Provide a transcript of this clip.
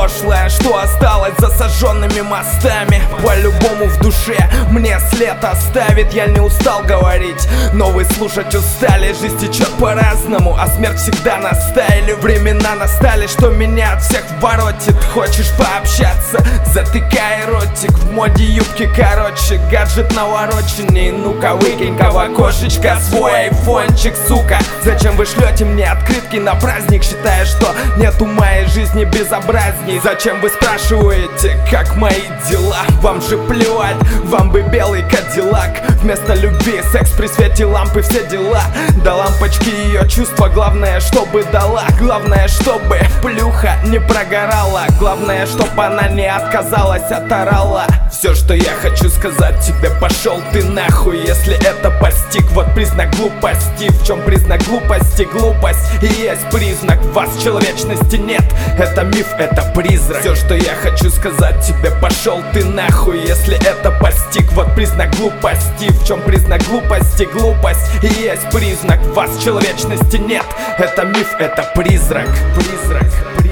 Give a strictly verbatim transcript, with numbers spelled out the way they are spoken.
прошлое, что осталось за сожженными мостами. По-любому в душе мне след оставит. Я не устал говорить, но вы слушать устали. Жизнь течет по-разному, а смерть всегда на стайле. Времена настали, что меня от всех воротит. Хочешь пообщаться? Затыкай ротик. В моде юбки короче, гаджет навороченный. Ну-ка выкинь-ка в окошечко свой айфончик, сука. Зачем вы шлете мне открытки на праздник, считая, что нету моей жизни безобразней? Зачем вы спрашиваете, как мои дела? Вам же плевать, вам бы белый кадиллак. Вместо любви секс при свете лампы, все дела. До лампочки ее чувства, главное, чтобы дала. Главное, чтобы плюха не прогорала. Главное, чтоб она не отказалась от орала. Все, что я хочу сказать тебе, пошел ты нахуй, если это постиг. Вот признак глупости. В чем признак глупости? Глупость и есть признак. В вас человечности нет, это миф, это призрак. Все, что я хочу сказать тебе, пошел ты нахуй, если это постиг. Вот признак глупости. В чем признак глупости? Глупость и есть признак. В вас человечности нет, это миф, это призрак. Призрак.